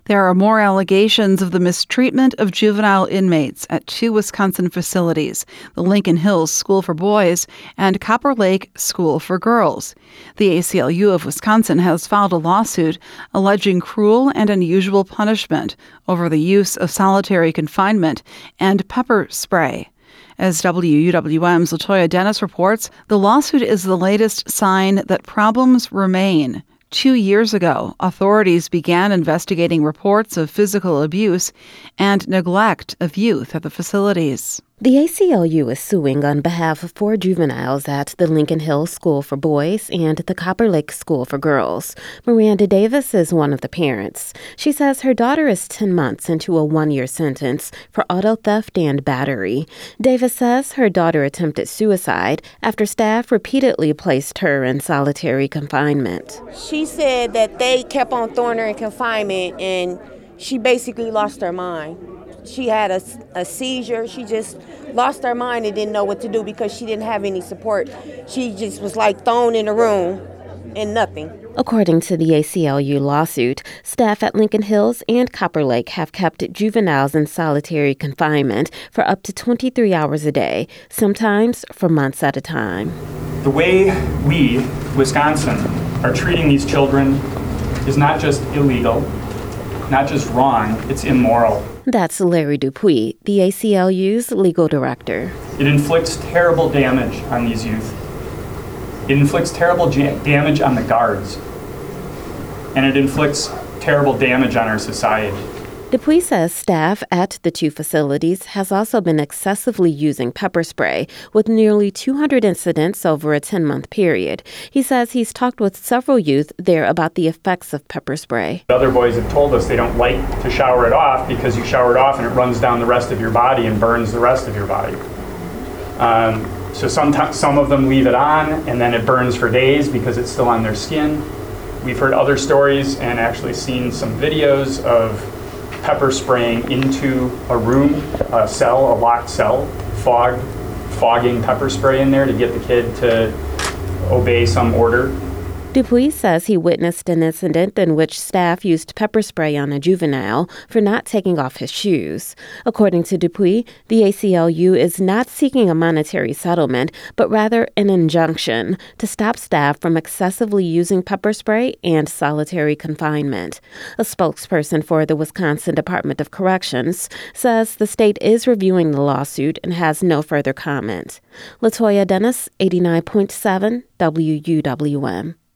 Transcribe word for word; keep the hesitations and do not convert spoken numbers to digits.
There are more allegations of the mistreatment of juvenile inmates at two Wisconsin facilities, the Lincoln Hills School for Boys and Copper Lake School for Girls. The A C L U of Wisconsin has filed a lawsuit alleging cruel and unusual punishment over the use of solitary confinement and pepper spray. As W U W M's Latoya Dennis reports, the lawsuit is the latest sign that problems remain. Two years ago, authorities began investigating reports of physical abuse and neglect of youth at the facilities. The A C L U is suing on behalf of four juveniles at the Lincoln Hills School for Boys and the Copper Lake School for Girls. Miranda Davis is one of the parents. She says her daughter is ten months into a one-year sentence for auto theft and battery. Davis says her daughter attempted suicide after staff repeatedly placed her in solitary confinement. She said that they kept on throwing her in confinement and she basically lost her mind. She had a, a seizure. She just lost her mind and didn't know what to do because she didn't have any support. She just was like thrown in a room and nothing. According to the A C L U lawsuit, staff at Lincoln Hills and Copper Lake have kept juveniles in solitary confinement for up to twenty-three hours a day, sometimes for months at a time. The way we, Wisconsin, are treating these children is not just illegal, not just wrong, it's immoral. That's Larry Dupuy, the A C L U's legal director. It inflicts terrible damage on these youth. It inflicts terrible ja- damage on the guards. And it inflicts terrible damage on our society. Dupuy says staff at the two facilities has also been excessively using pepper spray, with nearly two hundred incidents over a ten-month period. He says he's talked with several youth there about the effects of pepper spray. Other boys have told us they don't like to shower it off because you shower it off and it runs down the rest of your body and burns the rest of your body. Um, so sometimes some of them leave it on and then it burns for days because it's still on their skin. We've heard other stories and actually seen some videos of pepper spraying into a room, a cell, a locked cell, fog, fogging pepper spray in there to get the kid to obey some order. Dupuy says he witnessed an incident in which staff used pepper spray on a juvenile for not taking off his shoes. According to Dupuy, the A C L U is not seeking a monetary settlement, but rather an injunction to stop staff from excessively using pepper spray and solitary confinement. A spokesperson for the Wisconsin Department of Corrections says the state is reviewing the lawsuit and has no further comment. Latoya Dennis, eighty-nine point seven W U W M.